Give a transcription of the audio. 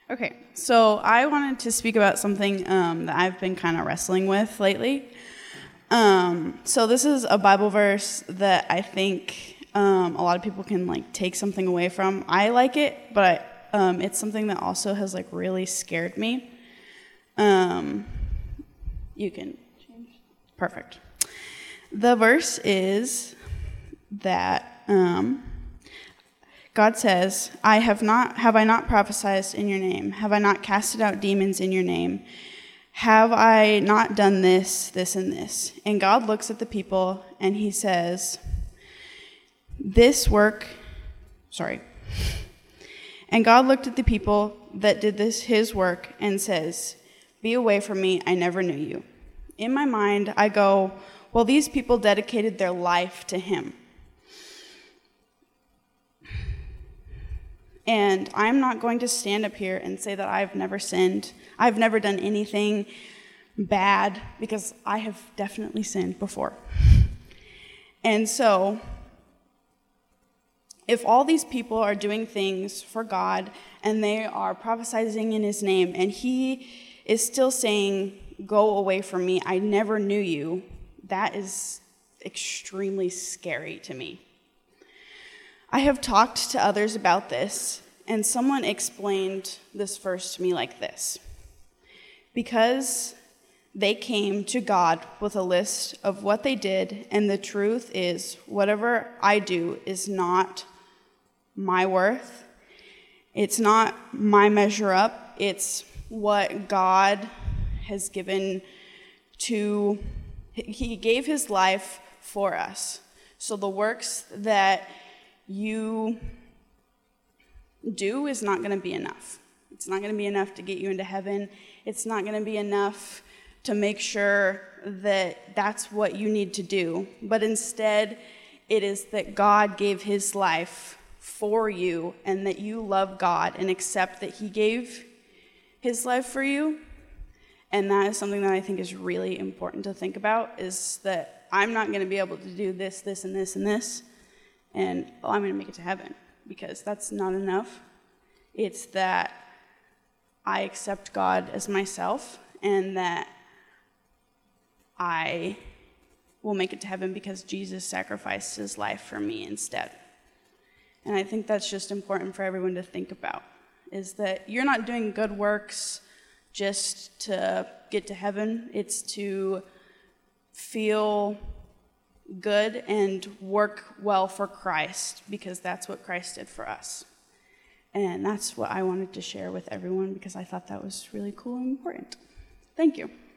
Okay, so I wanted to speak about something that I've been kind of wrestling with lately. So this is a Bible verse that I think a lot of people can take something away from. I like it, but it's something that also has really scared me. You can change. Perfect. The verse is that God says, have I not prophesied in your name? Have I not casted out demons in your name? Have I not done this, this, and this? And God looks at the people and he says, And God looked at the people that did his work, and says, be away from me, I never knew you. In my mind, I go, well, these people dedicated their life to him. And I'm not going to stand up here and say that I've never sinned. I've never done anything bad, because I have definitely sinned before. And so, if all these people are doing things for God, and they are prophesying in his name, and he is still saying, go away from me, I never knew you, that is extremely scary to me. I have talked to others about this, and someone explained this verse to me like this. Because they came to God with a list of what they did, and the truth is, whatever I do is not my worth. It's not my measure up. It's what God has given to, he gave his life for us. So the works that you do is not going to be enough. It's not going to be enough to get you into heaven. It's not going to be enough to make sure that that's what you need to do. But instead, it is that God gave his life for you, and that you love God and accept that he gave his life for you. And that is something that I think is really important to think about, is that I'm not going to be able to do this, this, and this, and this, and I'm going to make it to heaven, because that's not enough. It's that I accept God as myself, and that I will make it to heaven because Jesus sacrificed his life for me instead. And I think that's just important for everyone to think about, is that you're not doing good works just to get to heaven. It's to feel good and work well for Christ, because that's what Christ did for us. And that's what I wanted to share with everyone, because I thought that was really cool and important. Thank you.